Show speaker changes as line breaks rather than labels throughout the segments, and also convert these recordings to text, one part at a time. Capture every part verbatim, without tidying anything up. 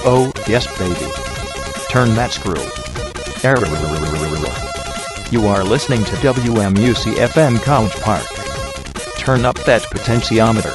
Oh, yes, baby. Turn that screw. You are listening to W M U C F M College Park. Turn up that potentiometer.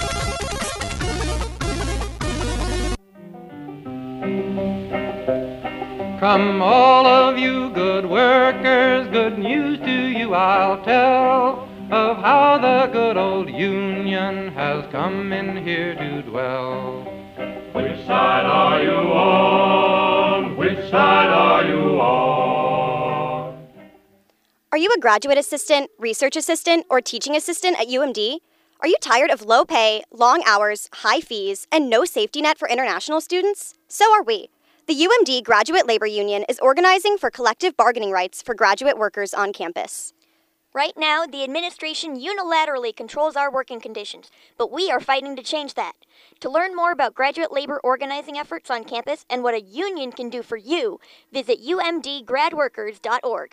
Come all of you good workers, good news to you I'll tell, of how the good old Union has come in here to dwell.
Which side are you on? Which side are you on?
Are you a graduate assistant, research assistant, or teaching assistant at U M D? Are you tired of low pay, long hours, high fees, and no safety net for international students? So are we. The U M D Graduate Labor Union is organizing for collective bargaining rights for graduate workers on campus.
Right now, the administration unilaterally controls our working conditions, but we are fighting to change that. To learn more about graduate labor organizing efforts on campus and what a union can do for you, visit u m d grad workers dot org.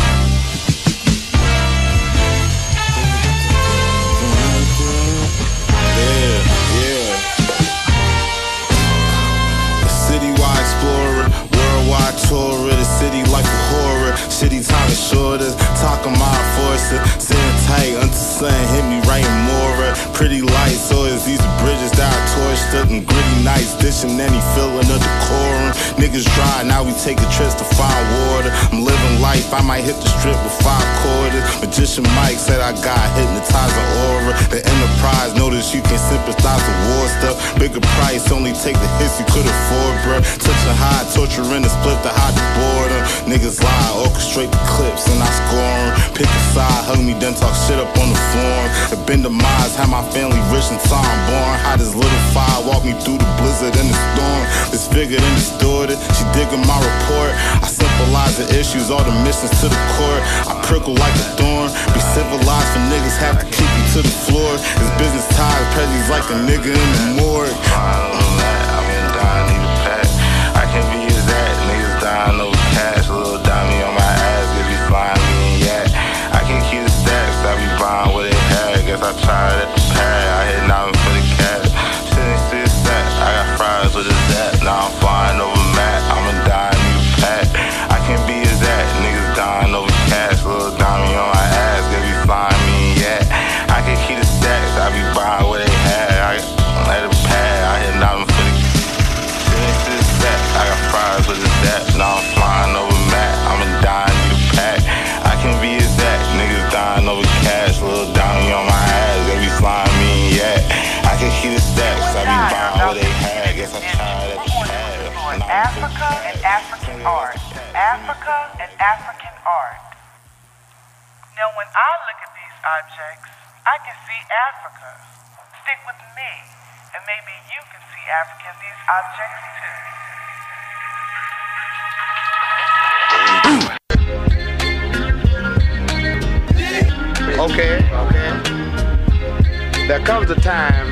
Yeah, yeah. Citywide explorer, worldwide tourer, the city life a horror. Shitty time is shorter, talking my forcer. Sitting tight until sun hit me right in Mora. Pretty lights, so it's these bridges that I torched up. And gritty nights, dishing any feeling of decorum. Niggas dry, now we taking trips to find water. I'm living life, I might hit the strip with five quarters. Magician Mike said I got hypnotizing aura. The enterprise noticed you can sympathize with war stuff. Bigger price, only take the hits you could afford, bruh. Touching high, torturing the split to hide the border. Niggas lie, orchestrate the clips and I score 'em. Pick a side, hug me, then talk shit up on the forum. It been demise, had my family rich and time born. How this little fire walk me through the blizzard and the storm. Disfigured and distorted, she digging my report. I symbolize the issues, all the missions to the court. I prickle like a thorn. Be civilized for niggas have to kick you to the floor. It's business ties, Prezzi's like a nigga in the morgue. I've been dying, need a pack. I can be as that, niggas dying over cash. Little dummy on my ass, if you find me in yak. I can keep the stacks, I be buying what they had. Guess I tried at the pad, I hit nothing for the cash. Sitting to the stack, I got fries with a zap. Now I'm flying over Matt, I'ma die in new pack. I can be as that, niggas dying over cash. Little dummy on my ass, if you find me in yak. I can keep the stacks, I be buying what they had. I at the pad, I hit nothing for the sitting to the stack, I got fries with a zap. Now I'm flying over Matt, I'ma die in new pack. I can be as that, niggas dying over cash. Little dummy on my ass, if you find me in yak. I can keep the stacks, I be buying what they had. Guess I tried at the pad.
Africa and African art. Africa and African art. Now when I look at these objects, I can see Africa. Stick with me, and maybe you can see Africa in these objects too.
Okay, okay. There comes a time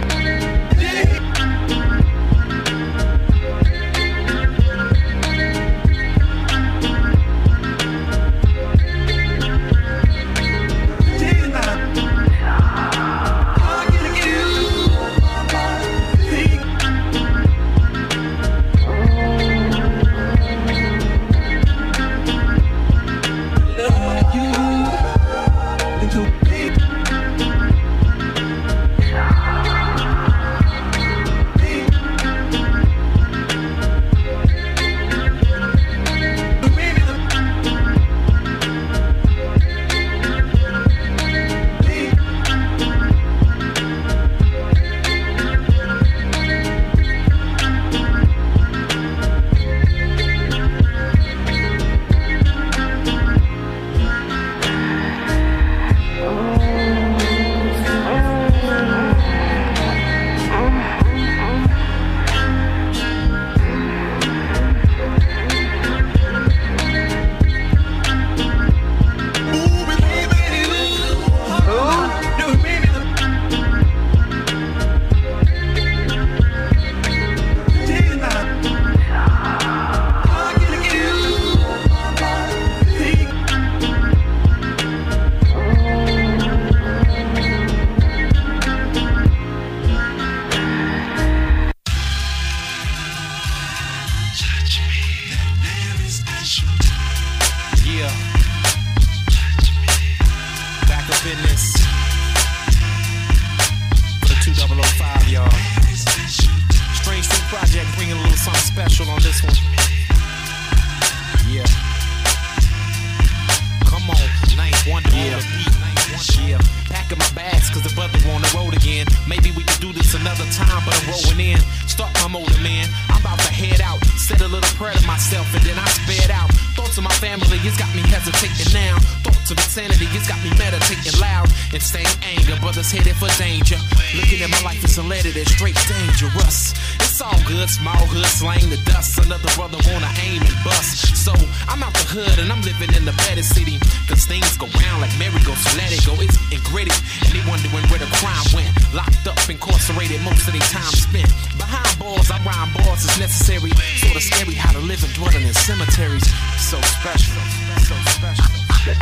Yeah, yeah. Packing my bags cause the brother on the road again. Maybe we could do this another time, but I'm rolling in. Start my motor, man. I'm about to head out. Said a little prayer to myself and then I sped out. Thoughts of my family, it's got me hesitating now. Thoughts of insanity, it's got me meditating loud. Insane anger, brothers headed for danger. Looking at my life, it's a letter that's straight dangerous. It's all good, small hood slang the dust. Another brother wanna aim and bust. So I'm out the hood and I'm living in the better city. Cause things go round like merry-go, so let it go. It's and gritty, and they wondering where the crime went. Locked up, incarcerated, most of their time spent. Behind bars, I rhyme bars, it's necessary. Sorta scary how to live and dwelling in cemeteries. So special, so special, so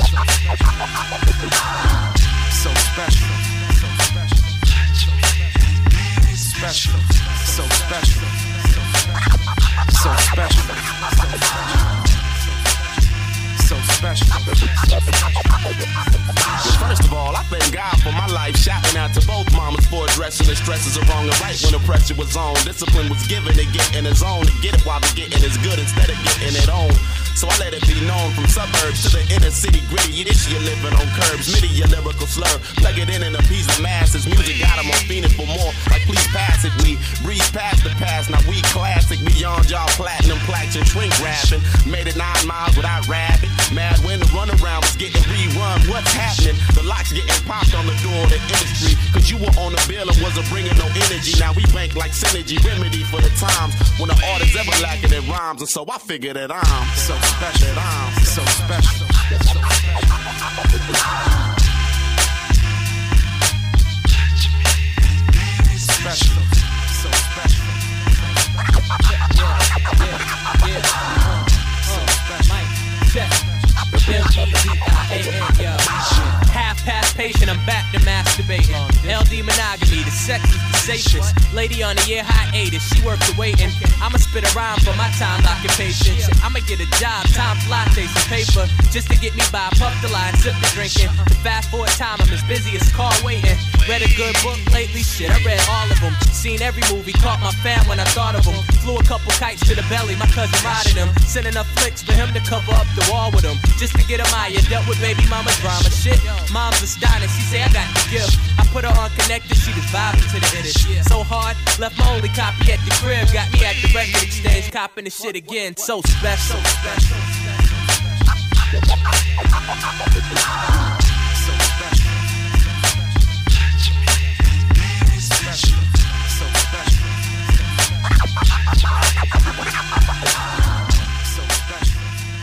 special, special, so special, so special, so special.
First of all, I thank God for my life. Shouting out to both mamas for addressing the stresses of wrong and right when the pressure was on. Discipline was given to get in the zone, to get it while the getting is good instead of getting it on. So I let it be known from suburbs to the inner city gritty. This year living on curbs, midi a lyrical slur. Plug it in and appease the masses. Music got them on fiending for more. Like please pass it, we breeze past the past. Now we classic beyond y'all platinum plaques and shrink wrapping. Made it nine miles without rapping. Mad when the runaround was getting rerun. What's happening? The locks getting popped on the door of the industry. Cause you were on the bill and wasn't bringing no energy. Now we bank like synergy, remedy for the times when the artist ever lacking in rhymes. And so I figured that I'm so special, I'm so special. Special, so special. Yeah, yeah, yeah.
So special. Mike, check. M E Z I A N, yo. Half past patient, I'm back to masturbating. L D monogamy, the sex is the safest. Lady on a year hiatus, she worked the waiting. I'ma spit a rhyme for my time occupation. I'ma get a job, time lattes and paper, just to get me by. Puff the line, sip the drinking. The fast forward time, I'm as busy as car waiting. Read a good book lately, shit, I read all of them. Seen every movie, caught my fam when I thought of them. Flew a couple kites to the belly, my cousin riding them. Sent enough flicks for him to cover up the wall with him. Just to get him higher, dealt with baby mama drama. Shit, mom's astonished, she say I got the gift. I put her on connected, she was vibing to the hitters. So hard, left my only copy at the crib. Got me at the record exchange, copping the shit again. So special, so special. So special. Special, so special. So special.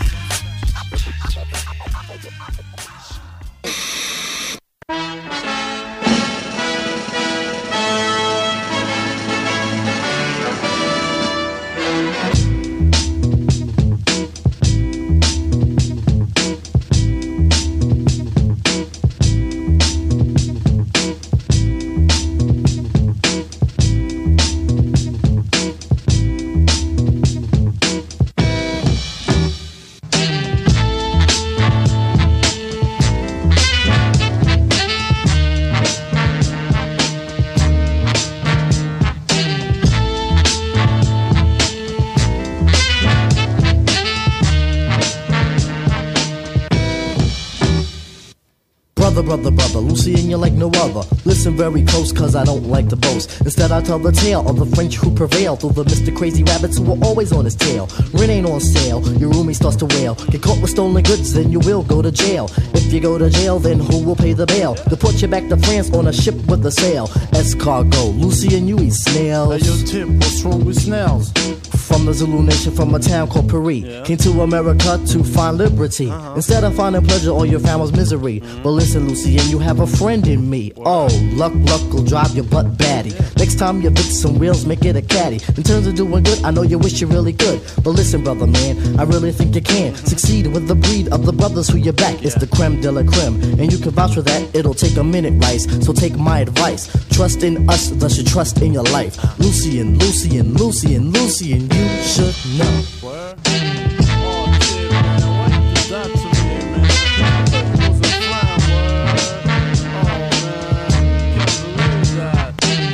Brother, brother, brother, Lucy and you're like no other. Listen very close cause I don't like to boast. Instead I tell the tale of the French who prevail through the Mister Crazy Rabbits who were always on his tail. Rent ain't on sale, your roomie starts to wail. Get caught with stolen goods, then you will go to jail. If you go to jail, then who will pay the bail? Deport you back to France on a ship with a sail. Escargot, Lucy and you eat snails.
Hey yo Tip, what's wrong with snails?
From the Zulu nation, from a town called Paris, yeah. Came to America to find liberty. Uh-huh. Instead of finding pleasure, all you found was misery. Mm-hmm. But listen, Lucy, and you have a friend in me. Wow. Oh, luck, luck will drive your butt batty. Yeah. Next time you fix some wheels, make it a caddy. In terms of doing good, I know you wish you really could. But listen, brother, man, I really think you can mm-hmm. succeed with the breed of the brothers who you back. Yeah. It's the creme de la creme, and you can vouch for that. It'll take a minute, Rice. So take my advice. Trust in us, thus you trust in your life. Uh-huh. Lucy and Lucy and Lucy and Lucy and you should know.
Word? Oh shit, man, what you did that to me, man? I thought you was a fly, word. Oh man, can't believe that.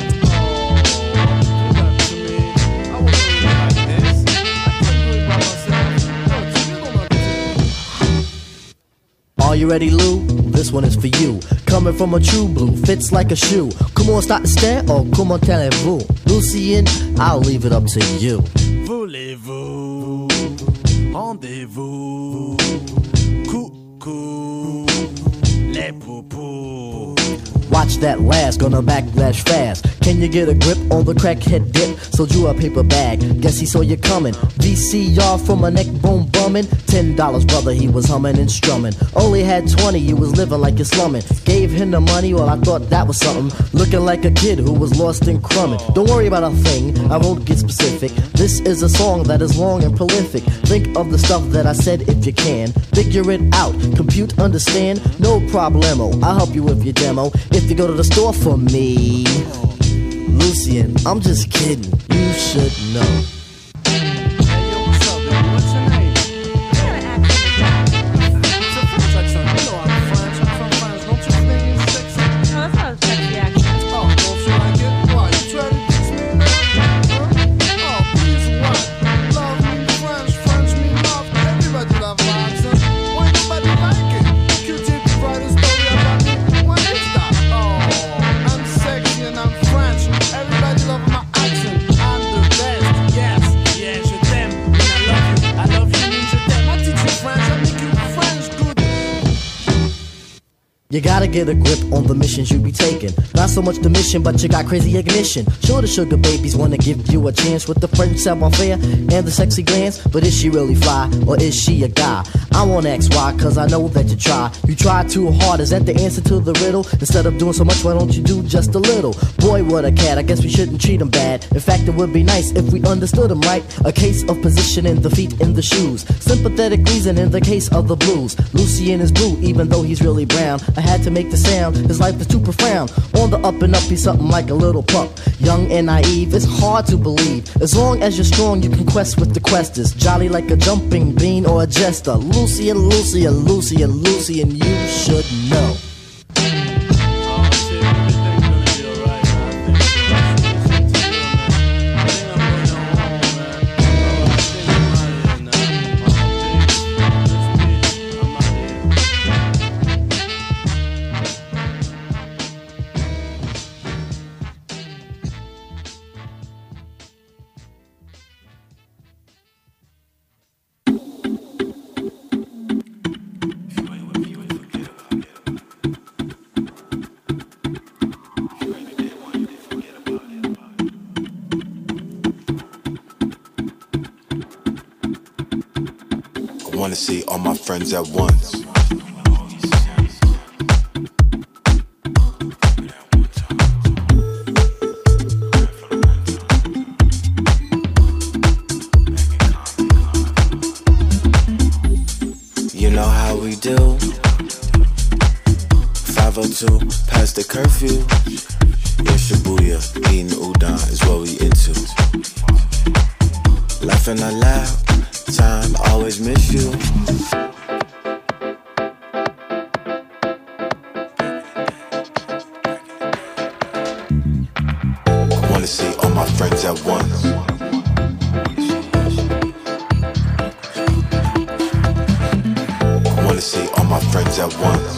Oh, you did that to me. I wasn't really like this. I couldn't do it by myself. Yo, Tim, you don't know.
Are you ready, Lou? This one is for you. Coming from a true blue, fits like a shoe. Comment start to stand or comment allez-vous? Lucien, I'll leave it up to you.
Voulez-vous, rendez-vous, coucou, les poupous.
Watch that last, gonna backlash fast. Can you get a grip on the crackhead dip? Sold you a paper bag, guess he saw you coming. V C R from a neck bone bumming. Ten dollars, brother, he was humming and strumming. Only had twenty, you was living like you're slumming. Gave him the money, well, I thought that was something. Looking like a kid who was lost in crumbing. Don't worry about a thing, I won't get specific. This is a song that is long and prolific. Think of the stuff that I said if you can. Figure it out, compute, understand, no problemo. I'll help you with your demo. If you go to the store for me, Lucien, I'm just kidding. You should know. You gotta get a grip on the missions you be taking. Not so much the mission, but you got crazy ignition. Sure, the sugar babies wanna give you a chance with the French savoir-faire and the sexy glance. But is she really fly, or is she a guy? I won't ask why, cause I know that you try. You try too hard, is that the answer to the riddle? Instead of doing so much, why don't you do just a little? Boy, what a cat, I guess we shouldn't treat him bad. In fact, it would be nice if we understood him right. A case of positioning the feet in the shoes. Sympathetic reason in the case of the blues. Lucien is blue, even though he's really brown. I had to make the sound, his life is too profound. On the up and up, he's something like a little pup. Young and naive, it's hard to believe. As long as you're strong, you can quest with the questers. Jolly like a jumping bean or a jester. Lucien, Lucien, Lucien, Lucien, you should know.
I wanna see all my friends at once. You know how we do. five oh two past the curfew. In Shibuya, eating udon is what we into. Laughing out loud. Time, always miss you. I wanna see all my friends at once. I wanna see all my friends at once.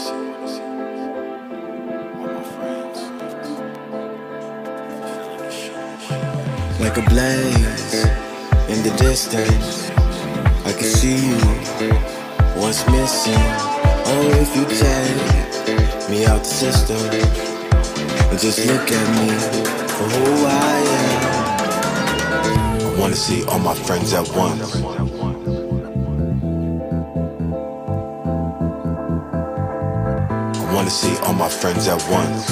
Like a blaze in the distance, I can see you. What's missing? Oh, if you take me out the system and just look at me for who I am.
I wanna see all my friends at once. I wanna see all my friends at once.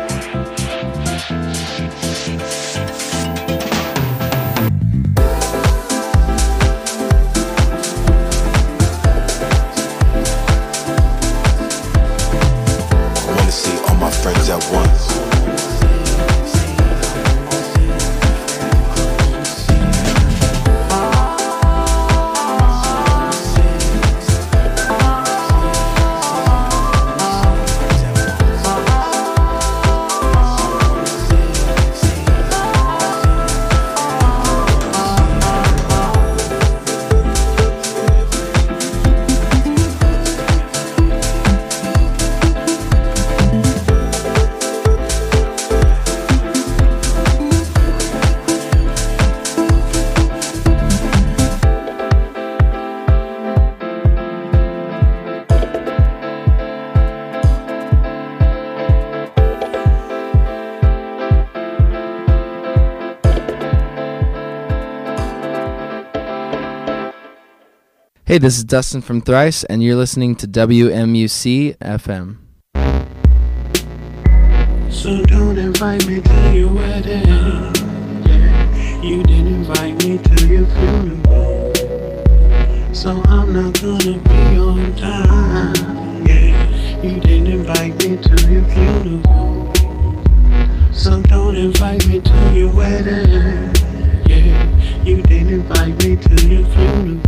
Friends at once.
Hey, this is Dustin from Thrice, and you're listening to W M U C F M.
So don't invite me to your wedding. Yeah, you didn't invite me to your funeral. So I'm not gonna be on time. Yeah, you didn't invite me to your funeral. So don't invite me to your wedding. Yeah, you didn't invite me to your funeral.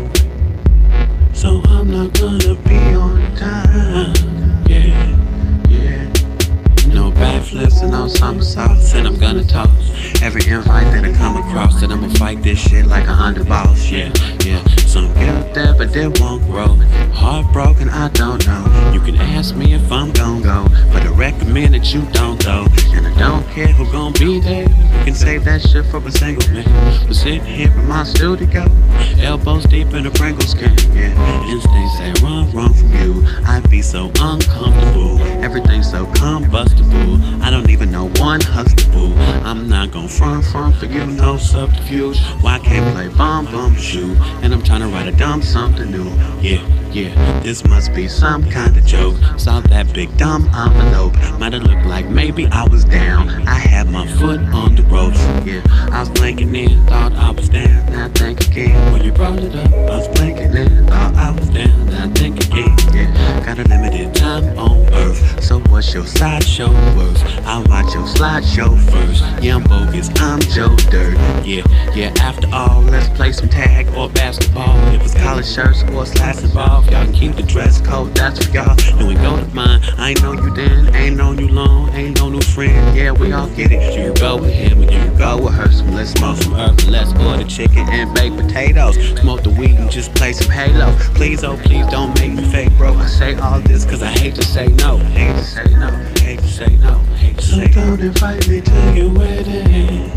So I'm not gonna be on time. Yeah, yeah. No backflips and no somersaults, and I'm gonna toss every invite that I come across. And I'ma fight this shit like a hundred balls. Yeah, yeah. Some get up there, but they won't grow. Heartbroken, I don't know. You can ask me if I'm gon' go, but I recommend that you don't though. And I don't care who gon' be there. You can save that shit for a single man. But sitting here in my studio, elbows deep in a Pringles can. Yeah, instincts say run, run from you. I be so uncomfortable. Everything's so combustible. I don't even know one hustable. I'm not gon' front, front for you, no subterfuge. Why can't play bum, bum, shoot? And I'm trying to write a dumb something new. Yeah, yeah, this must be some kind of joke. Saw that big dumb envelope. Might've looked like maybe I was down. I had my foot on the ropes. Yeah, I was blinking in, thought I was down. Now think again. When you brought it up, I was blinking in, thought I was down. Now think again. Yeah, got a limited time on earth. So what's your sideshow worth? I'll watch your slideshow first. Yeah, I'm bogus, I'm Joe Dirt. Yeah, yeah, after all, let's play some tag or basketball. If it's college shirts or slats involved, y'all can keep the dress code, that's for y'all. Then we go to mine. I ain't know you then, ain't known you long, ain't no new friend. Yeah, we all get it. You go with him and you go with her. So let's smoke some herbs, let's order chicken and baked potatoes. Smoke the weed and just play some Halo. Please, oh please, don't make me fake, bro. I say all this cause I hate to say no. Hate to say no, hate to say no, hate to say no. So don't invite me to your wedding.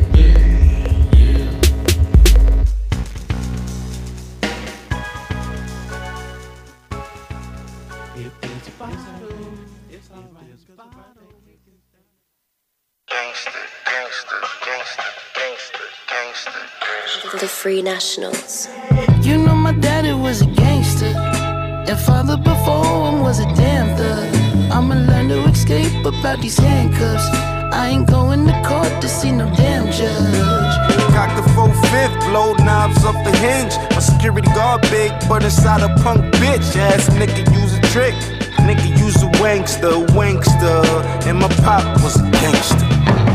The Free Nationals.
You know my daddy was a gangster, and father before him was a damn thug. I'ma learn to escape about these handcuffs. I ain't going to court to see no damn judge.
Cock the full fifth, blow knobs off the hinge. My security guard big, but inside a punk bitch. Ass nigga use a trick. Nigga use a wankster, wankster. And my pop was a gangster.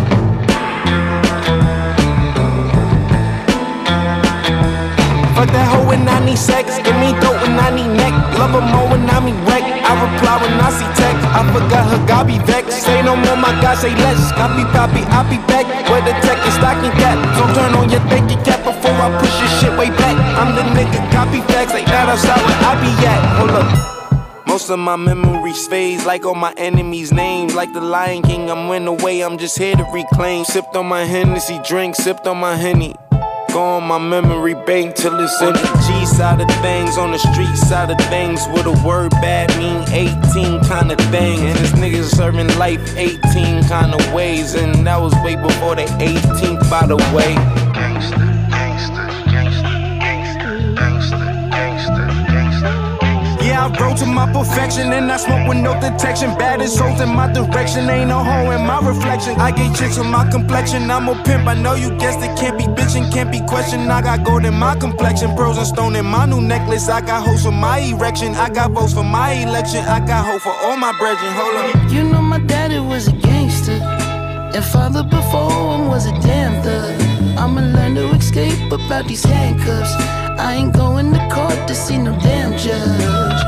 Fuck that hoe when I need sex, give me dope when I need neck. Love her more when I mean wreck. I reply when I see text. I forgot her God be vexed. Say no more, my God, say less. Copy, poppy, I be back. Where the tech is stocking cap. So turn on your thinking cap before I push your shit way back. I'm the nigga, copy facts. Ain't that outside where I be at. Hold up. Most of my memories fades like all my enemies' names. Like the Lion King, I'm went away, I'm just here to reclaim. Sipped on my Hennessy drink, sipped on my Henny. Go on my memory bank till it's on the G side of things, on the street side of things. With a word bad mean eighteen kind of thing. And this niggas serving life eighteen kind of ways. And that was way before the eighteenth, by the way. Yeah, I rode to my perfection and I smoke with no detection. Baddest hoes in my direction, ain't no hoe in my reflection. I get chicks with my complexion, I'm a pimp, I know you guessed it. Can't be bitchin', can't be questioned. I got gold in my complexion, pearls and stone in my new necklace. I got hoes for my erection, I got votes for my election. I got hope for all my brethren, hold up.
You know my daddy was a gangster, and father before him was a damn thug. I'ma learn to escape about these handcuffs. I ain't going to court to see no damn judge.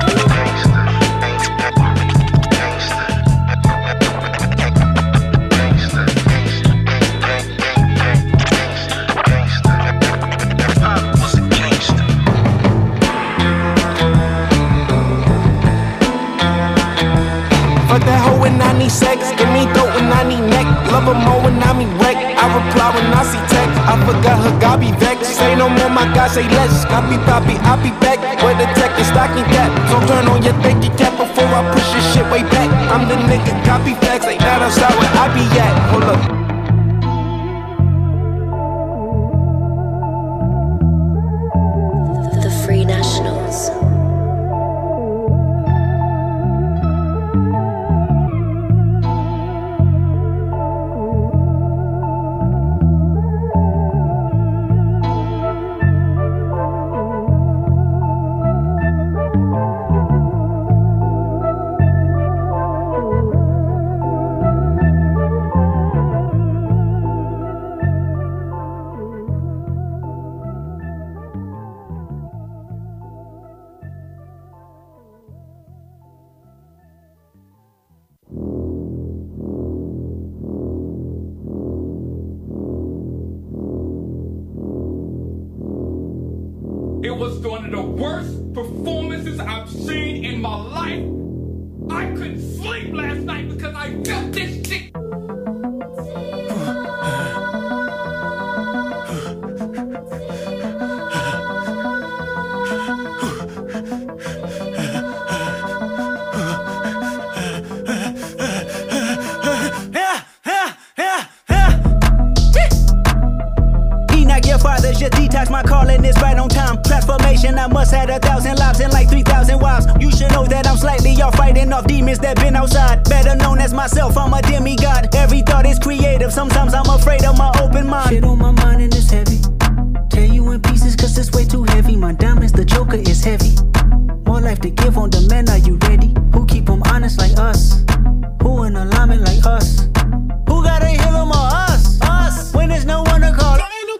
Fuck that hoe when I need sex, give me dope when I need neck. Love her more when I mean wreck. I reply when I see text. I forgot her, God be vexed. Say no more, my God, say less. Copy, poppy, I'll be back. Where the tech is stocking cap. So turn on your thinking cap before I push your shit way back. I'm the nigga, copy facts. Ain't that outside where I be at. Hold up.
The Free Nationals.
It was one of the worst performances I've seen in my life. I couldn't sleep last night because I felt this shit.
Just detox, my calling is right on time. Transformation, I must have a thousand lives and like three thousand wives. You should know that I'm slightly off, fighting off demons that been outside. Better known as myself, I'm a demigod. Every thought is creative, sometimes I'm afraid of my open mind. Shit on my mind and it's heavy. Tear you in pieces cause it's way too heavy. My diamonds, the joker is heavy. More life to give on demand, are you ready? Who keep them honest like us? Who in alignment like us? Who gotta heal them or us? Us, when there's no one to call.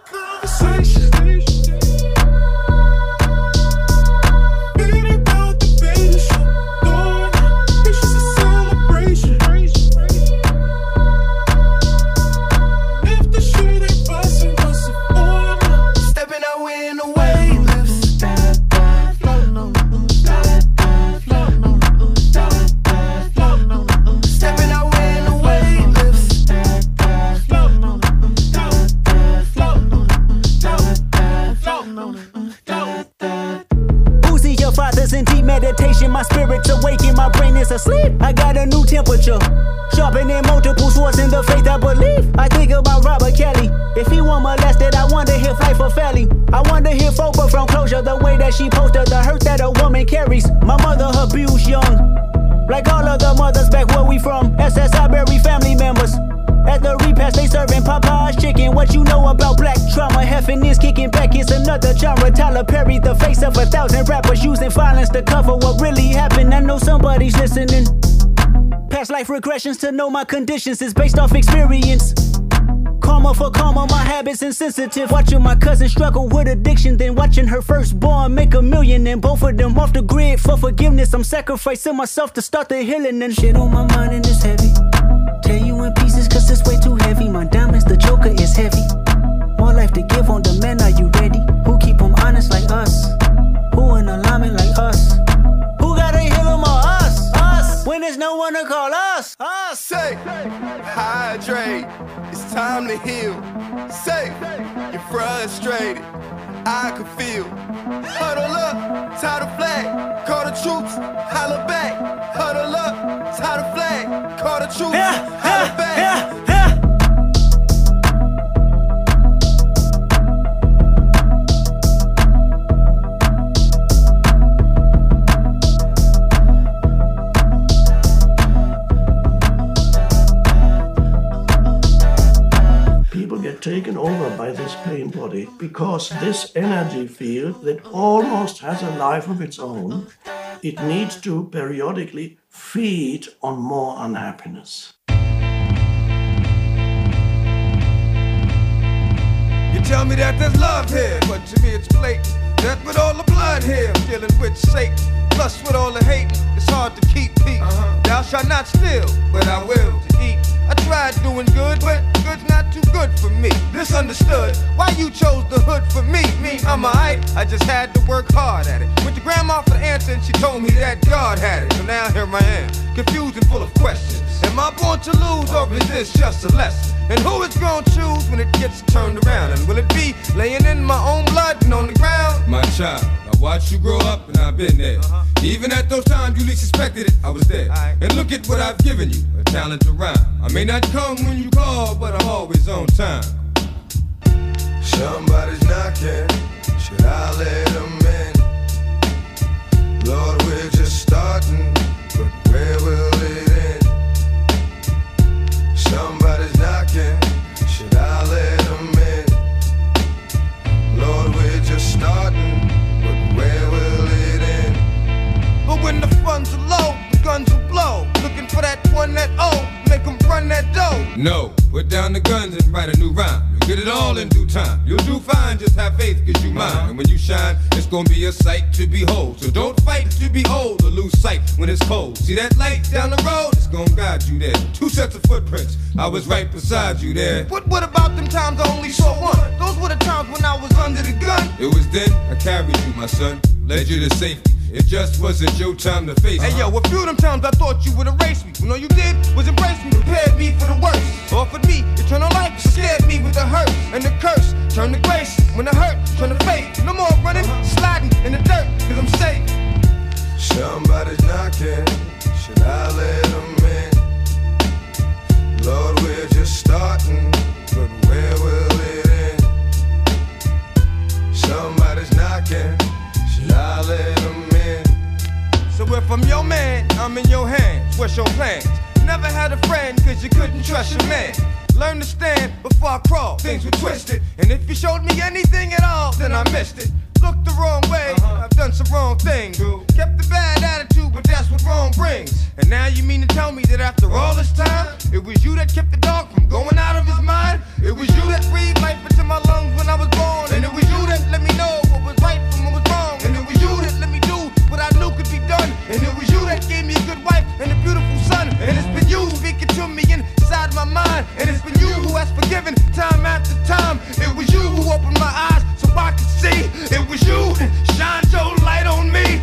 Meditation, my spirit's awakened, my brain is asleep. I got a new temperature, sharpening multiple swords in the faith I believe. I think about Robert Kelly. If he were molested, I wonder if life for Felly. I wonder if Oprah from Closure, the way that she posted the hurt that a woman carries. My mother abused young, like all of the mothers back where we from. S S I bury family members. At the repast, they serving Popeye's chicken. What you know about black trauma? Heffing is kicking back, it's another genre. Tyler Perry, the face of a thousand rappers, using violence to cover what really happened. I know somebody's listening. Past life regressions to know my conditions is based off experience. Karma for karma, my habits insensitive. Watching my cousin struggle with addiction, then watching her firstborn make a million, and both of them off the grid for forgiveness. I'm sacrificing myself to start the healing, and shit on my mind and it's heavy. Tear you in pieces cause it's way too heavy. My diamonds, the joker is heavy. More life to give on demand, are you ready? Who keep them honest like us? Who in alignment like us? Who gotta heal them or us? there's no one to call us.
I say, hydrate, it's time to heal. Say, you're frustrated, I can feel. Huddle up, tie the flag, call the troops, holler back. Huddle up, tie the flag, call the troops,
Yeah,
holler
yeah,
back.
yeah, yeah.
People get taken over by this pain body because this energy field that almost has a life of its own, it needs to periodically feed on more unhappiness.
You tell me that there's love here, but to me it's blatant. That with all the blood here, I'm dealing with Satan. Plus with all the hate, it's hard to keep peace. Uh-huh. Thou shalt not steal, but I will to eat. I tried doing good, but good's not too good for me. Misunderstood, why you chose the hood for me? Me, I'm alright, I just had to work hard at it. Went to grandma for the answer and she told me that God had it. So now here I am, confused and full of questions. Am I born to lose or is this just a lesson? And who is gonna choose when it gets turned around? And will it be laying in my own blood and on the ground?
My child, I watched you grow up and I've been there. Uh-huh. Even at those times you least suspected it, I was there. Right. And look at what I've given you, a talent to rhyme. I may not come when you call, but I'm always on time.
Somebody's knocking, should I let them in? Lord, we're just starting, but where will it end? Somebody's knocking, should I let them in? Lord, we're just starting, but where will it end? But when the funds are low, the guns will blow. Looking for that one that oh, make them run that dough.
No, put down the guns and write a new rhyme. You'll get it all in due time. You'll do fine, just have faith cause you mine. And when you shine, it's gonna be a sight to behold. So don't fight to be old or lose sight when it's cold. See that light down the road? It's gonna guide you there. Two sets of footprints, I was right beside you there.
But what about them times I only saw one? Those were the times when I was under the gun.
It was then I carried you, my son, led you to safety. It just wasn't your time to face.
Hey yo, a few of them times I thought you would erase me. When all you did was embrace me, prepared me for the worst. Offered me eternal life, scared me with the hurt and the curse. Turned to grace when the hurt turned to faith. No more running, sliding in the dirt, cause I'm safe. Somebody's knocking, should I let them in? Lord, we're just starting, but where will it end? Somebody's knocking, should I let them in? So if I'm your man, I'm in your hands. What's your plans? Never had a friend cause you couldn't trust your man. Learn to stand before I crawl, things were twisted. And if you showed me anything at all, then I missed it. Looked the wrong way, uh-huh. I've done some wrong things. Kept the bad attitude, but that's what wrong brings. And now you mean to tell me that after all this time, it was you that kept the dog from going out of his mind? It was you that breathed life into my lungs when I was born. And it was you that let me know what was right from what was wrong. And it was you that let me do what I knew could be done. And it was you that gave me a good wife and a beautiful son. And it's been you speaking to me inside my mind. And it's been you who has forgiven time after time. It was you who opened my eyes so I could see. It was you that shined your light on me.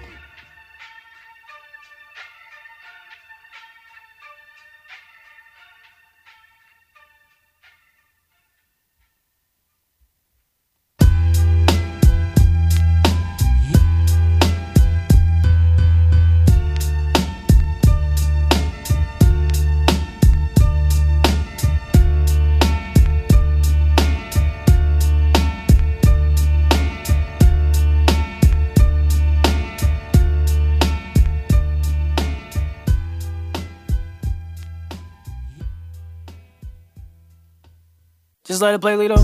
Just let it play, Lito.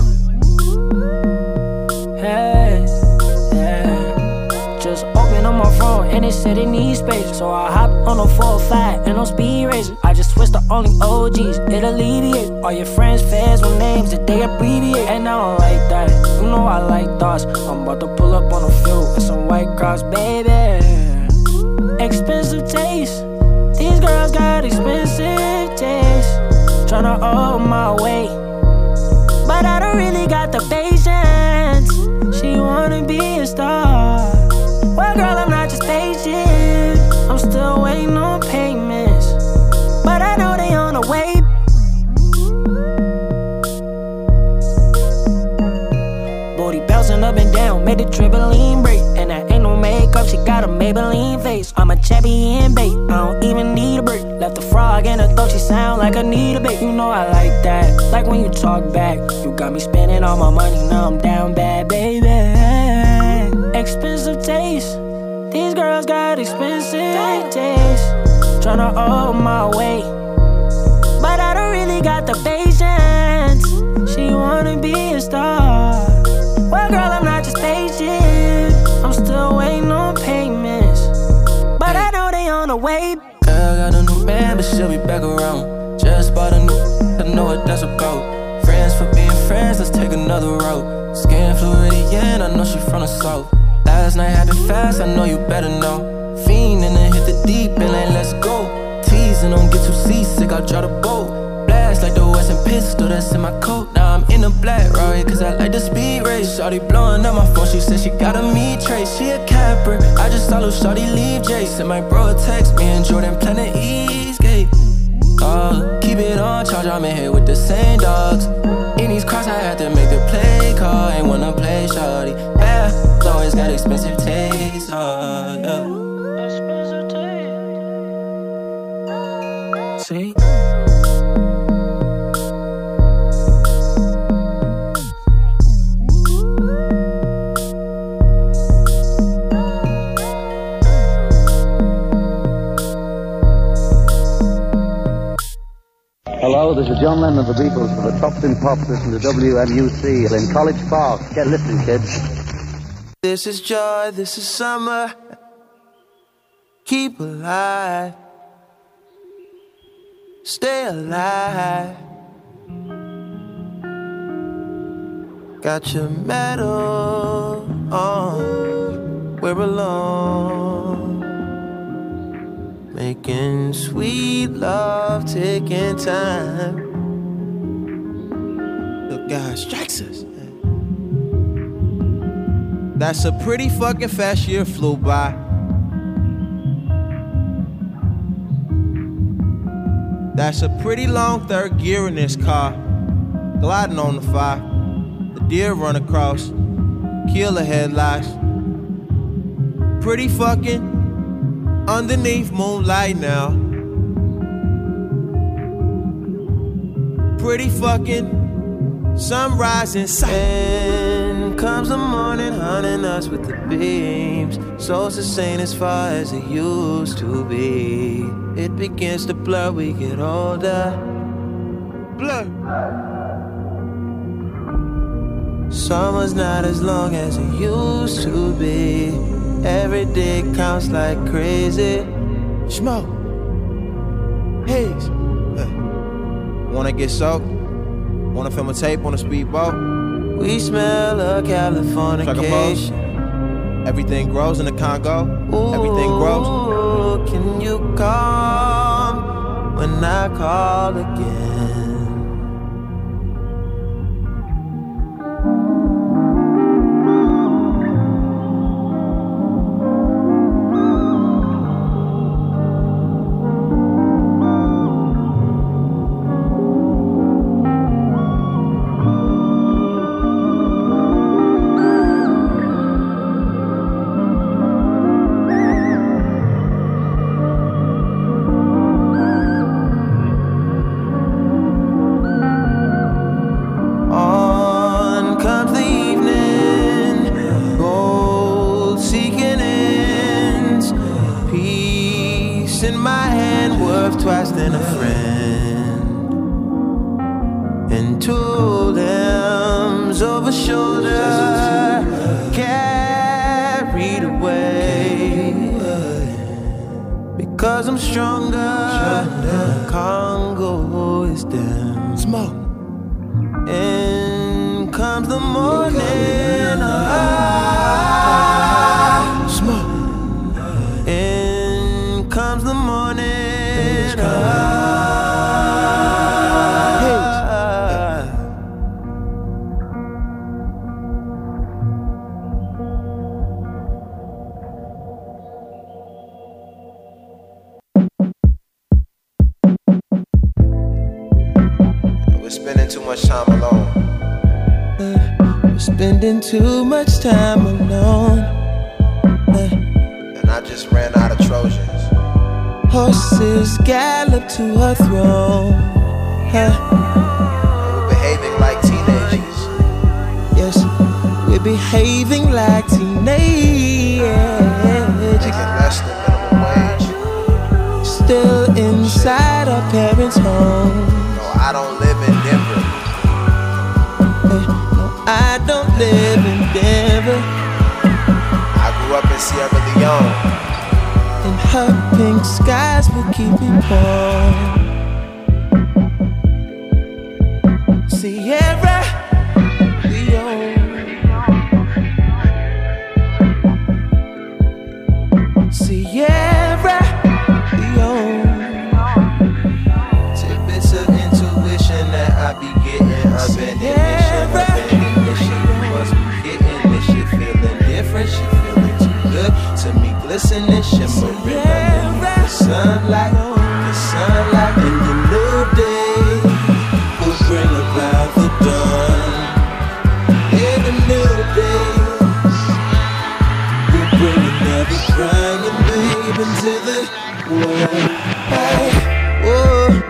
Hey, yeah. Just open up my phone and it said it needs space. So I hopped on a four oh five and on speed racer. I just switched to only O Gs, it alleviate all your friends' fans with names that they abbreviate. And I don't like that, you know I like thoughts. I'm about to pull up on a field with some white cross, baby. Expensive taste, these girls got expensive taste. Tryna owe my way, but I don't really got the patience. She wanna be a star. Well, girl, I'm not just patient. I'm still waiting on payment. Maybelline face. I'm a champion bait, I don't even need a break. Left a frog in her throat, she sound like Anita Bae. You know I like that, like when you talk back. You got me spending all my money, now I'm down bad, baby. Expensive taste, these girls got expensive taste. Tryna hold my weight, but I don't really got the patience. She wanna be a star, well girl I'm not just patient. I'm still waiting on payments, but I know they on the way.
Girl got a new man, but she'll be back around. Just bought a new, I know what that's about. Friends for being friends, let's take another route. Skin Floridian, I know she from the south. Last night happened fast, I know you better know. Fiend and then hit the deep and then let's go. Teasing, don't get too seasick, I'll draw the boat. Blast like the Western pistol that's in my coat. Now I'm in the black Rari, cause I like the speed race. Shawty blowing up my phone, she said she got a me trace. She a capper, I just saw little shawty leave Jason. My bro a text me and Jordan Planet Eastgate. Oh, keep it on charge, I'm in here with the same dogs. In these cars I had to make the play call. Ain't wanna play shawty, yeah, always got expensive taste, oh, yeah. See?
Hello, this is John Lennon of the Beatles for the Tops in Pops. Listen to W M U C in College Park. Get listening, kids.
This is joy, this is summer. Keep alive. Stay alive. Got your medal on. We're alone. Making sweet love, taking time. Look, God strikes us. That's a pretty fucking fast year flew by. That's a pretty long third gear in this car. Gliding on the fire. The deer run across. Kill the headlights. Pretty fucking underneath moonlight now. Pretty fucking sunrise in sight. And comes the morning hunting us with the beams. So sustained as far as it used to be. It begins to blur, we get older. Blur. Summer's not as long as it used to be. Every day counts like crazy. Smoke. Haze. Hey. Wanna get soaked? Wanna film a tape on a speedboat? We smell of Californication. Everything grows in the Congo. Ooh, everything grows. Can you come when I call again? Twice than a friend, and two limbs over shoulder carried away because I'm stronger. The Congo is down. Smoke. And comes the morning. Ah, smoke. And comes the morning. We're spending too much time alone. We're spending too much time alone. And I just
Horses gallop to her throne. Huh. We're behaving like teenagers. Yes, we're behaving like teenagers. Making less than minimum wage. Still inside our parents' home. No, I don't live in Denver. No, I don't live in Denver. I grew up in Sierra Leone. And her pink skies will keep it warm. Sierra Leone. Sierra Leone. Tidbits of intuition that I be getting up and in this shit, up and in this shit. You must be getting this shit, feeling different. She feeling too good to me, glistening, shimmering underneath the sunlight, the sunlight. And the new day will bring about the dawn. Yeah, the new day will bring another crying babe into the world. Hey, whoa,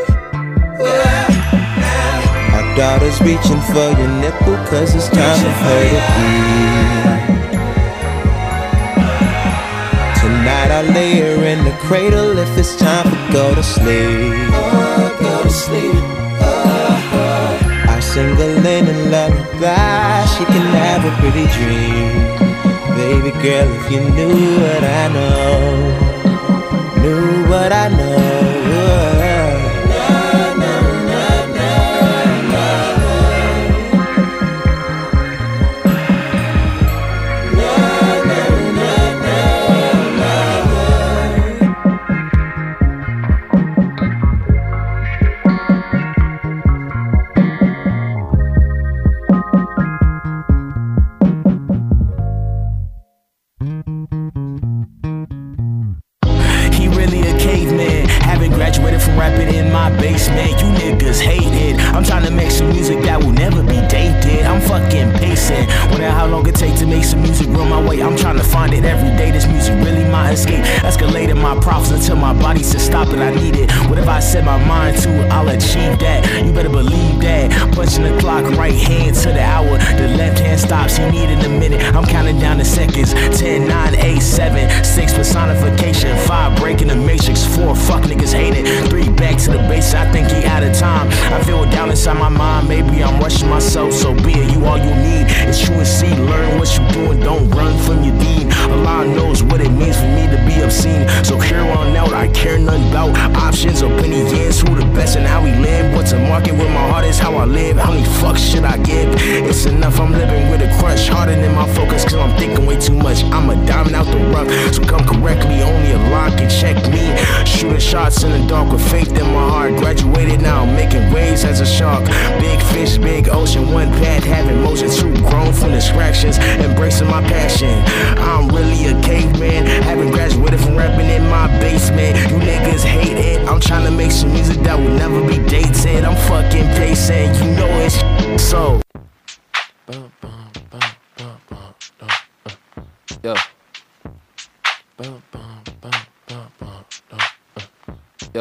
whoa. Our daughter's reaching for your nipple, cause it's time for her to be. Tonight I lay her in the cradle if it's time for go to sleep. Oh, go to sleep. Oh, oh. I sing a linen lullaby, she can have a pretty dream. Baby girl, if you knew what I know, knew what I know. Set my mind to it, I'll achieve that. You better believe that. Punching the clock, right hand to the hour. The left hand stops, you need in a minute. I'm counting down the seconds. ten, nine, eight, seven, six personification, five breaking the matrix, four fuck niggas hate it, three back to the base. I think he out of time. I feel it down inside my mind. Maybe I'm rushing myself, so be it. You all you need is true and see. Learn what you doing, don't run from your deed. Allah knows what it means for me to be obscene. So here on out, I care nothing about options or penny ends. Who the best and how we live? What's a market with my heart is how I live. How many fucks should I give? It's enough, I'm living with a crush. Harder than my focus, cause I'm thinking way too much. I'm a diamond out the rough, so come correctly. Only a lock can check me. Shooting shots in the dark with faith in my heart. Graduated now, making waves as a shark. Big fish, big ocean, one path, having motion. Two grown from distractions, embracing my passion. I'm really a caveman, having graduated from rapping in my basement. You niggas hate it, I'm trying to make some music that will never be dated. I'm fucking pacing, you know it's so.
Yo. Yo.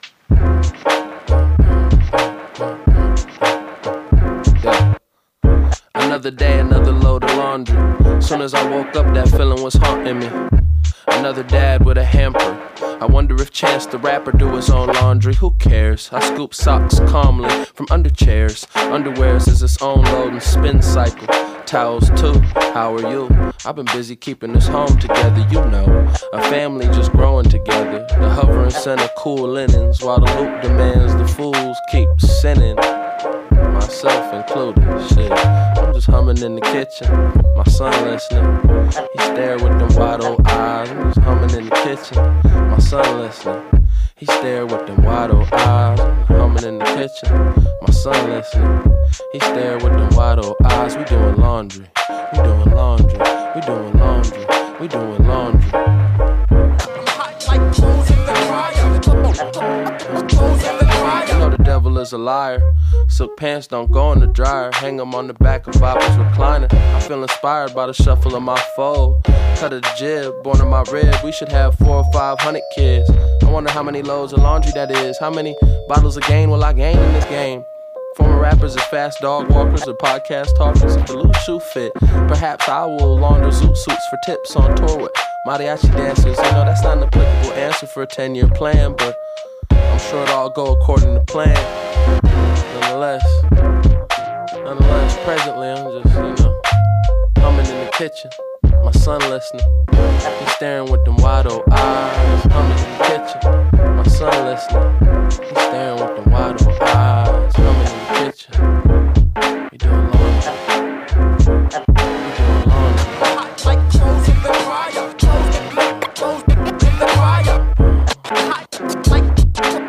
Yo. Another day, another load of laundry. Soon as I woke up, that feeling was haunting me. Another dad with a hamper. I wonder if Chance the Rapper do his own laundry. Who cares? I scoop socks calmly from under chairs. Underwears is its own load and spin cycle. Towels too, how are you? I've been busy keeping this home together, you know. A family just growing together. The hovering center cool linens, while the loop demands the fools keep sinning. Myself included, shit. I'm just humming in the kitchen, my son listening. He stared with them wide-old eyes. I'm just humming in the kitchen, my son listening. He stared with them wide-old eyes. Humming in the kitchen, my son listening. He stared with them wide-old eyes. We doing laundry, we doing laundry, we doing laundry, we doing laundry. You know the devil is a liar. Silk pants don't go in the dryer. Hang them on the back of Bob's recliner. I feel inspired by the shuffle of my fold. Cut a jib, born in my rib. We should have four or five hundred kids. I wonder how many loads of laundry that is. How many bottles of gain will I gain in this game? Former rappers as fast dog walkers or podcast talkers. If the loose shoe fit, perhaps I will launder zoot suits for tips on tour with mariachi dancers. You know, that's not an applicable answer for a ten-year plan, but I'm sure it'll all go according to plan. Nonetheless, nonetheless, presently I'm just, you know, humming in the kitchen. My son listening, he's staring with them wide old eyes. Humming in the kitchen. My son listening, he's staring with them wide old eyes. Humming in the kitchen. We doing laundry. We doing laundry.
Like clothes in the dryer, clothes in the clothes in the dryer. Like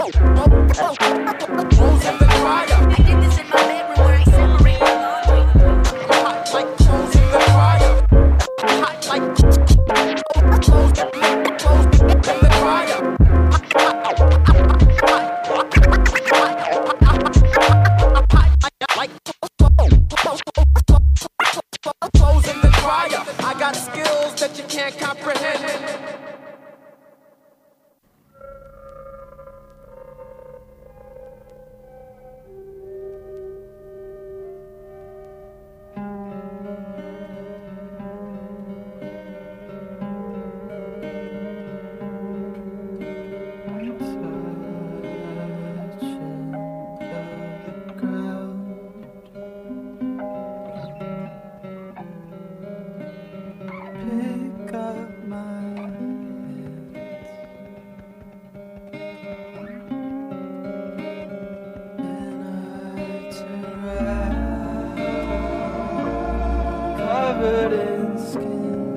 clothes in the dryer. I did this in my bedroom where I separate my laundry. Like clothes in the dryer. Like clothes, clothes in the dryer. Like clothes in the dryer. I got skills that you can't comprehend.
Covered in skin.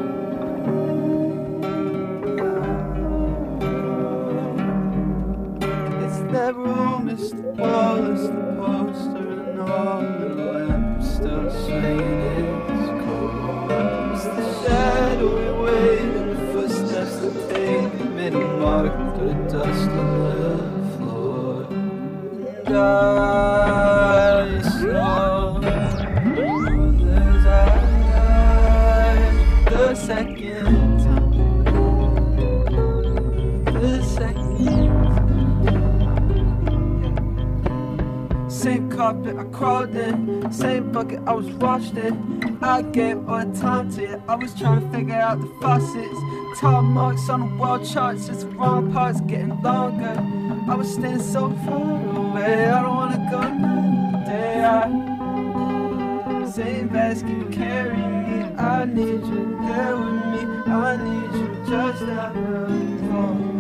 It's that room, it's the wall, it's the poster, and all the lamps still swinging its core. It's the shadowy wave and the footsteps that take made a mark through the dust on the floor. And I slow. The second time, the second time. Same carpet I crawled in, same bucket I was washed in. I gave all the time to it, I was trying to figure out the faucets. Tall marks on the wall charts, it's the wrong parts getting longer. I was standing so far away, I don't wanna go another day. I, same basket carrying me, I need you there with me, I need you just down the road.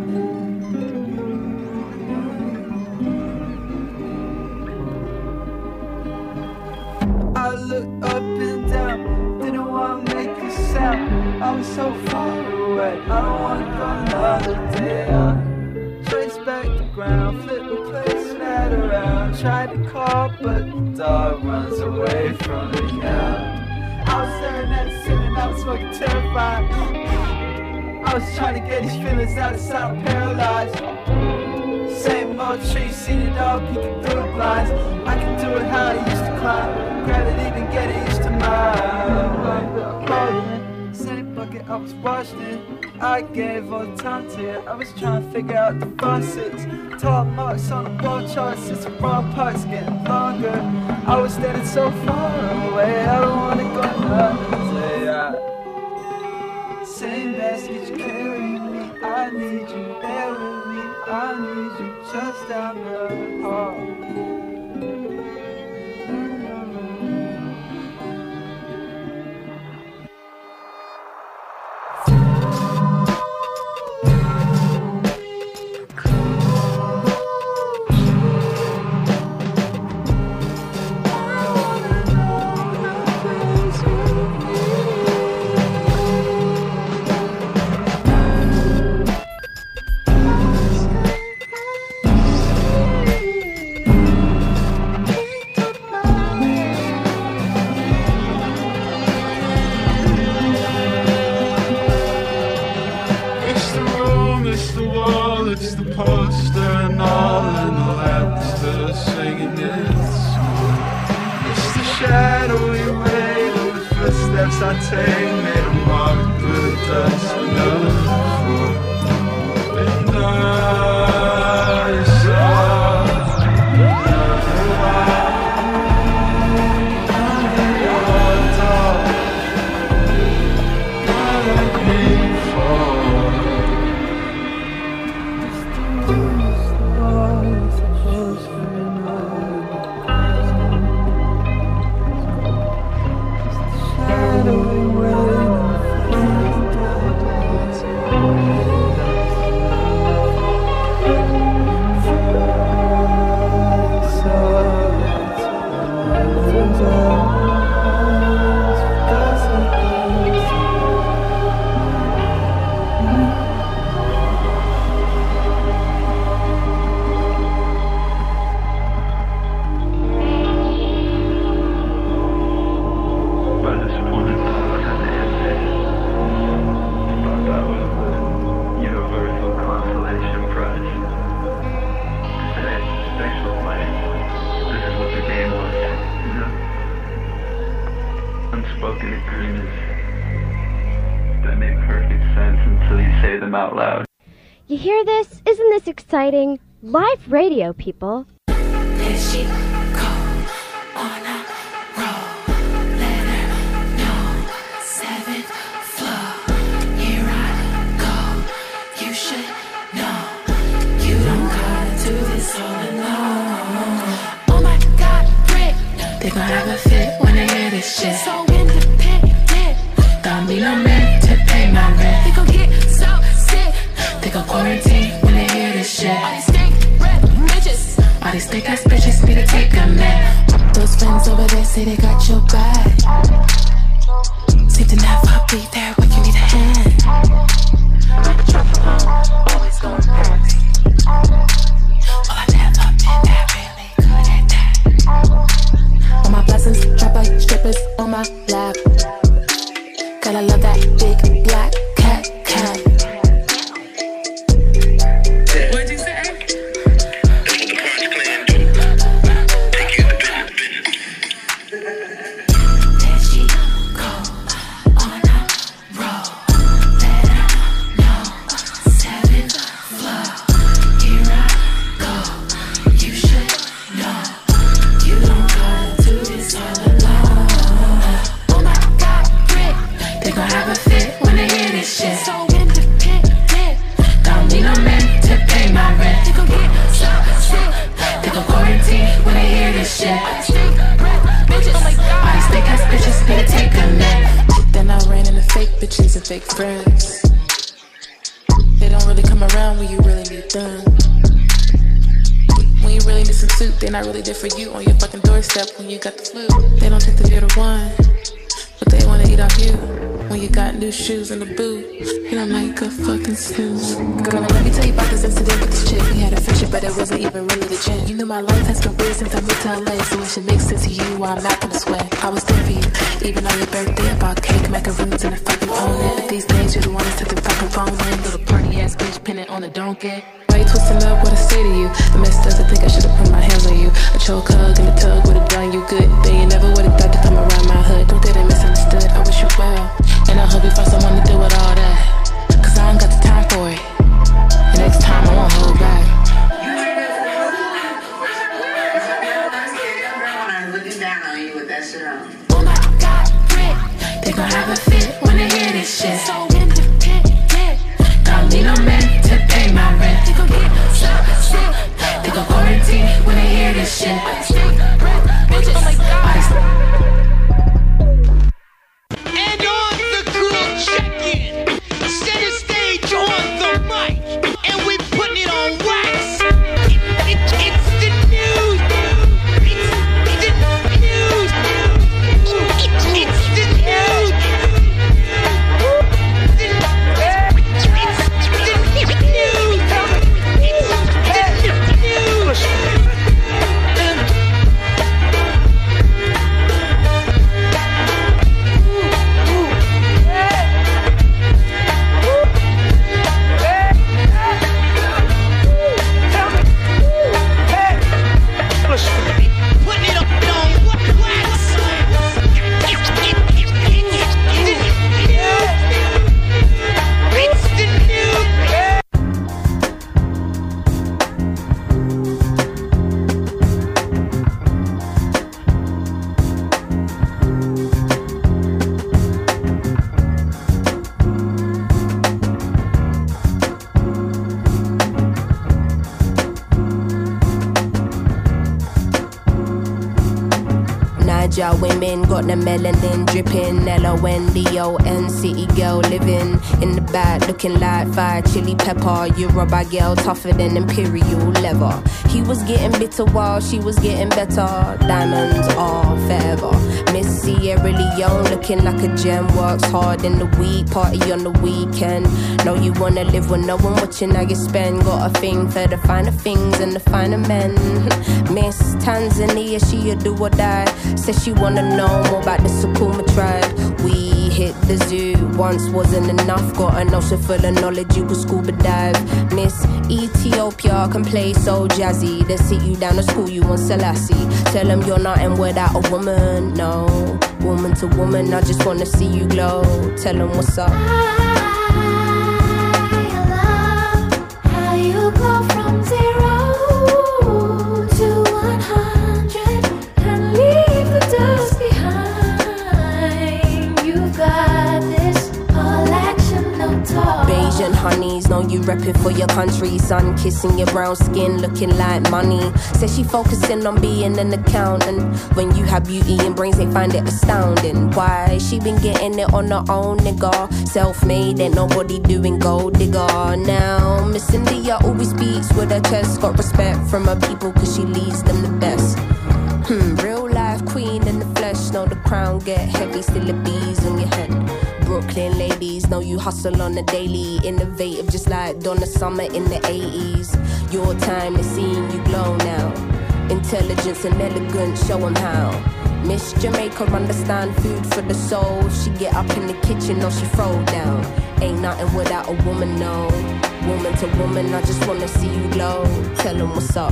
I looked up and down, didn't want to make a sound. I was so far away, I don't want to go another day. I traced back the ground, flipped the place right around. Tried to call, but the dog runs away from the couch. I was staring at the ceiling, I was fucking terrified. I was trying to get these feelings out of sight, I'm paralyzed. Same old tree, seen it all, peeking through the blinds. I can do it how I used to climb. Gravity didn't get it used to mine. Same bucket I was washed in, I gave all the time to it. I was trying to figure out the faucets. Tall marks on the wall charts, it's the wrong parts getting longer. I was standing so far away, I don't wanna go another day. I, same basket you carry me, I need you there with me, I need you just down the hall. I take, made a mark through the dust, another floor. And
You hear this? Isn't this exciting? Live radio, people.
There she go on a roll. Let her know. Seventh floor. Here I go. You should know. You don't gotta do this all alone. Oh my God, Rick. They gon' have a fit when they hear this shit. So independent. Don't need no man to pay my rent. They gon' get so sick. They gon' quarantine when they hear this shit. All these stink red bitches. All these stink ass bitches need to take a nap. Those friends over there say they got your back. Seem to never be there when you need a hand. Never trust alone, always going past. Well, I never been that really good at that. All my blessings, trap like strippers on my lap. Gotta love that big black cat cat.
What'd you say?
There she go on a roll. Let her know. Seventh floor. Here I go. You should know. You don't gotta do this all alone. Oh my God, Rick. They gon' have a fit when they hear this shit. So independent. Don't need no man to pay my rent. They gon' get so sick. They gon' quarantine when they hear this shit. All these stink red bitches. Oh my God. All these stink ass bitches need to take a nap. Then I ran into fake bitches and fake friends. They don't really come around when you really need them. When you really need some soup, they're not really there for you on your fucking doorstep when you got the flu. They don't think that you're the one, but they wanna eat off you. When you got new shoes in the boot, you don't make a fucking snooze. Girl, let me tell you about this incident with this chick. We had a friendship, but it wasn't even really legit. You knew my life has been weird since I moved to L A, so it should make sense to you why I'm not gonna sweat. I was there for you, even on your birthday. I bought cake, macaroons, and a fucking pony. But these days, you're the one that took the fucking phone in. Little party ass bitch pinning on the donkey. Why you twisting up what I say to you? I messed up, I think I should've put my hands on you. A choke hug and a tug would've done you good. But you never would've thought to come around my hood. Don't get it misunderstood, I wish you well. And I hope you find someone to deal with all that. Cause I don't got the time for it. And next time I won't hold back.
Looking down on you with that shit on.
Oh my God, Rick. They gon' have a fit when they hear this shit. So independent. Don't need no man to pay my rent. They gon' get so sick.
Soldier women got the melanin dripping. L O N D O N, city girl living in the back, looking like fire chili pepper. You're a bad girl, tougher than imperial leather. He was getting bitter while she was getting better. Diamonds are forever. Miss Sierra Leone looking like a gem. Works hard in the week, party on the weekend. Know you wanna live with no one watching how you spend. Got a thing for the finer things and the finer men. Miss Tanzania, she a do or die. Says she wanna know more about the Sukuma tribe. We hit the zoo, once wasn't enough. Got an ocean full of knowledge, you could scuba dive. Miss Ethiopia can play so jazzy. They sit you down to school, you want Selassie. Tell them you're nothing without a woman, no. Woman to woman, I just wanna see you glow. Tell them what's up.
How you go from zero to one hundred and leave the dust behind. You've got this, all action, no talk.
Bayesian honeys, know you repping for your country. Sun kissing your brown skin, looking like money. Says she focusing on being an accountant. When you have beauty and brains, they find it astounding. Why? She been getting it on her own, nigga. Self-made, ain't nobody doing gold digger. Now, Miss India always speaks with her chest. Got respect from her people cause she leads them the best. Hmm, real life queen in the flesh. Know the crown get heavy, still the bees on your head. Brooklyn ladies, know you hustle on the daily. Innovative just like Donna Summer in the eighties. Your time is seeing you glow now. Intelligence and elegance, show them how. Miss Jamaica understand food for the soul. She get up in the kitchen or she throw down. Ain't nothing without a woman, no. Woman to woman, I just wanna see you glow. Tell them what's up.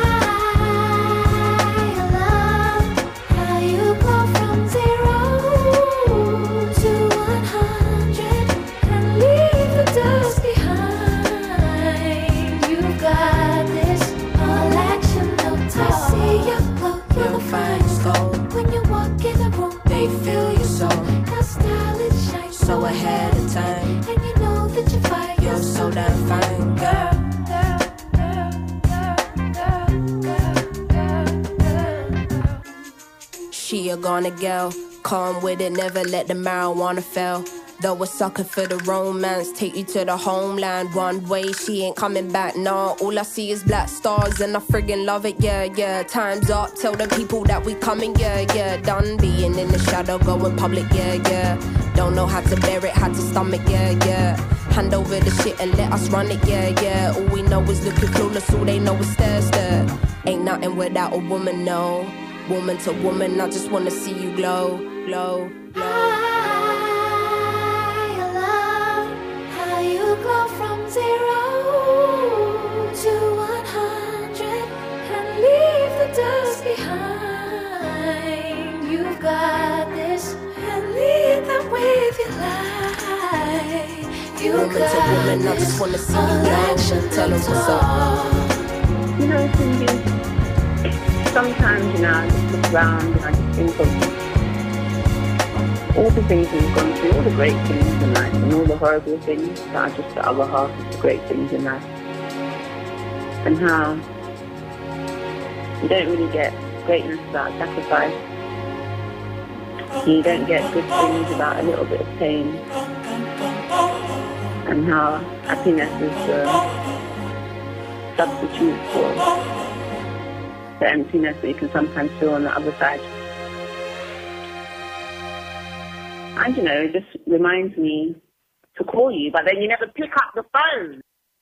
How you go from zero to one hundred and leave the dust behind. You've got this, all action, no talk. I see your glow, you're the finest gold. When you walk in the room,
They feel your soul,
your style it shines
so ahead of time.
and you know that you're fire.
You're so damn fine, girl. She a gonna girl, calm with it, never let the marijuana fail. Though a sucker for the romance, take you to the homeland. One way, she ain't coming back, nah. All I see is black stars and I friggin' love it, yeah, yeah. Time's up, tell the people that we coming, yeah, yeah. Done being in the shadow, going public, yeah, yeah. Don't know how to bear it, how to stomach, yeah, yeah. Hand over the shit and let us run it, yeah, yeah. All we know is looking clueless, all they know is stare, stare. Ain't nothing without a woman, no. Woman to woman, I just wanna see you glow, glow, glow.
How you go from zero to one hundred and leave the dust behind. You've got this and lead them with your life. You
Woman
got
to woman, I just wanna see you glow. Tell them what's up.
You know, Cindy, sometimes, you know, I just look around and I just think of all the things we've gone through, all the great things in life, and all the horrible things that are just the other half of the great things in life. And how you don't really get greatness without sacrifice. You don't get good things without a little bit of pain. And how happiness is the substitute for the emptiness that you can sometimes feel on the other side. And you know, it just reminds me to call you, but then you never pick up the phone.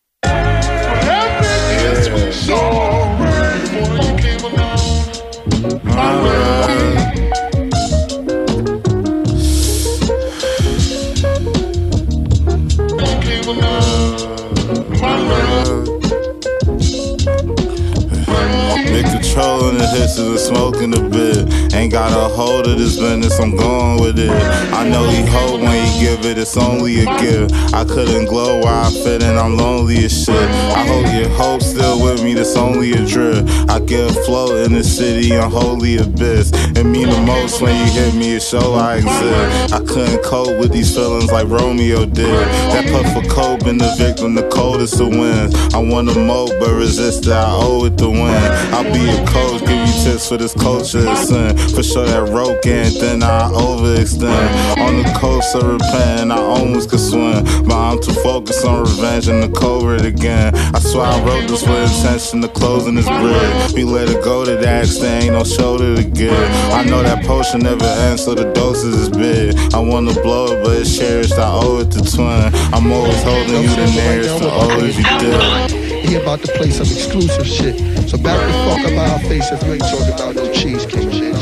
Big control in the hits and smoking a bit. Ain't got a hold of this business, I'm going with it. I know he hope when he give it, it's only a gift. I couldn't glow where I fit and I'm lonely as shit. I hope your hope still with me, that's only a drip. I get afloat in the city, unholy abyss. It mean the most when you hear me, it show I exist. I couldn't cope with these feelings like Romeo did. That puff of coke been the victim, the coldest of wins. I wanna mope, but resist it, I owe it to win. I'll be a coach, give you tips for this culture of sin. For sure that rope ain't thin, I overextend. On the coast of repent, I almost could swim, but I'm too focused on revenge and the covert again. I swear I wrote this with intention of closing this bridge. We let it go to that extent, ain't no shoulder to give. I know that potion never ends, so the doses is big. I wanna blow it, but it's cherished, I owe it to twin. I'm always holding you the nearest to owe if you did.
He about to play some exclusive shit. So back the fuck up our face if you ain't talking about no cheesecake shit.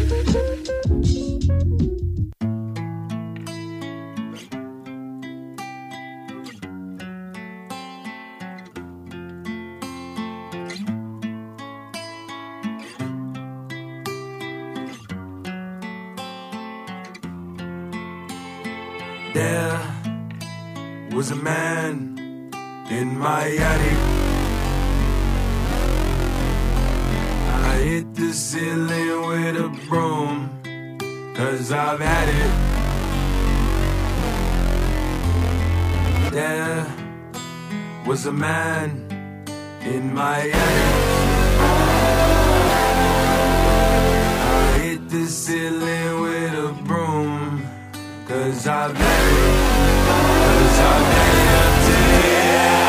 There was a man in my attic. I hit the ceiling with a broom, cause I've had it. There was a man in my attic. I hit the ceiling with a broom, cause I've had it, cause I've had it up to here.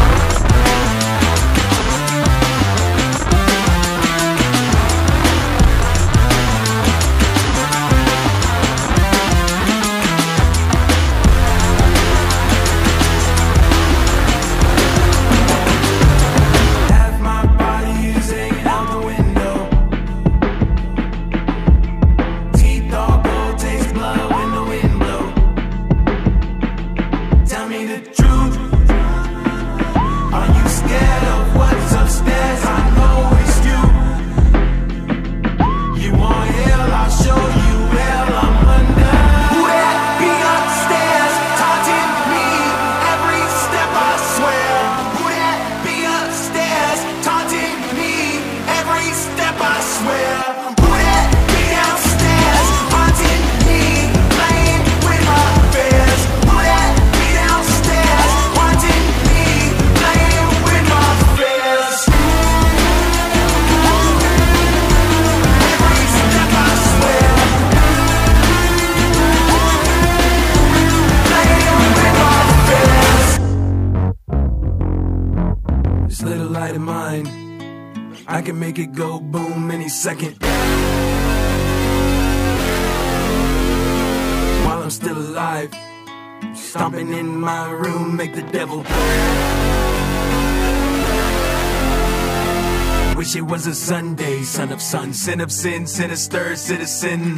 Half my body is hanging out the window. Teeth all gold, taste blood when the wind blow. Tell me the truth. Are you scared of what's upstairs? I know it's you. You want hell? I'll show you hell. I'm under. Who that be upstairs taunting me every step? I swear. Who that be upstairs taunting me every step? I swear. Who that be downstairs haunting me, playing with my fears? Who that be downstairs haunting me, playing with my fears? Every step I swear, playing with my fears. This little light of mine, I can make it go boom any second. While I'm still alive, stomping in my room, make the devil. Wish it was a Sunday, son of sun, sin of sin, sinister citizen.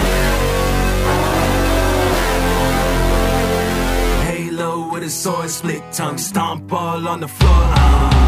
Halo with a sword, split tongue, stomp all on the floor. Uh.